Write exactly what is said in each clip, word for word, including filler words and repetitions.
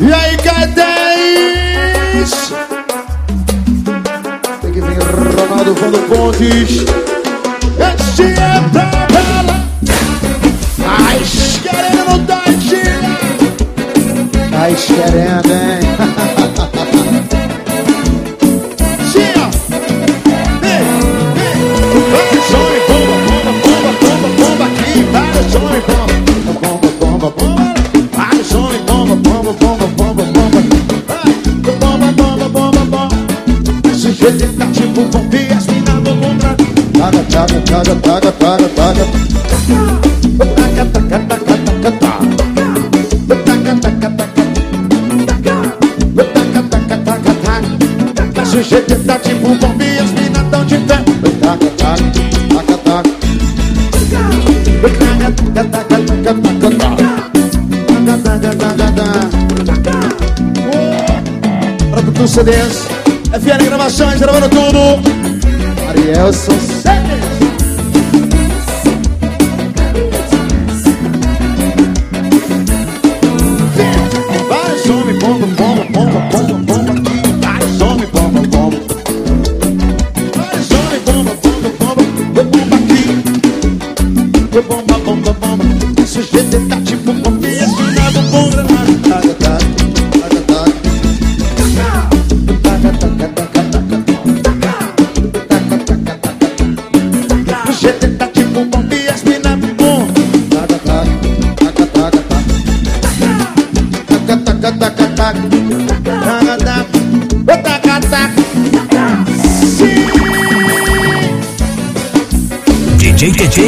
E aí, cadês? Tem que vir Ronaldo Vando Pontes. Este é pra ela. Ai, querendo não tá tira. Ai, querendo, hein? Sim, ó. Vem, vem. Vai, som e bomba, bomba, bomba, bomba, bomba aqui. Vai, som e bomba. Bomba, bomba, bomba. Vai, som e bomba, bomba, bomba, bomba, bomba. Vai, bomba, bomba, bomba, bomba. Esse jeito tá tipo bombinha, as minas do mundo. Taga, taga, taga, taga, taga, taga. Taga, taga, taga, taga, taga. Taga, taga, taga. Esse jeito tá tipo bombinha, as minas tão de pé. Taca, taca, taca, taca. Taca, taca, taca, taca, taca. Para tudo C Ds, F L Gravações, gravando tudo. Ariel Sucesso. Vai, some, bomba, bomba, bomba, bomba, bomba. Vai, some, bomba, bomba. Vai, some, bomba, bomba, bomba. Bomba aqui. Bomba, bomba, bomba. Esse jeito tá tipo bombinha, esquinado, bomba. Taca, taca, taca, taca. Taca, taca, taca, taca. Taca, taca, taca. Esse jeito tá tipo bombinha, esquinado, bomba. Taca, taca, taca, taca, taca. Taca, taca, taca, taca. Taca, taca, taca. Sim! D J T J,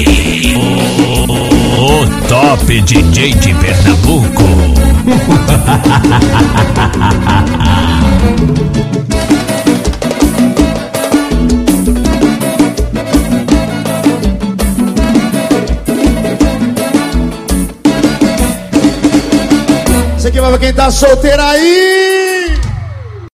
o top D J de Pernambuco. Isso aqui vai pra quem tá solteiro aí.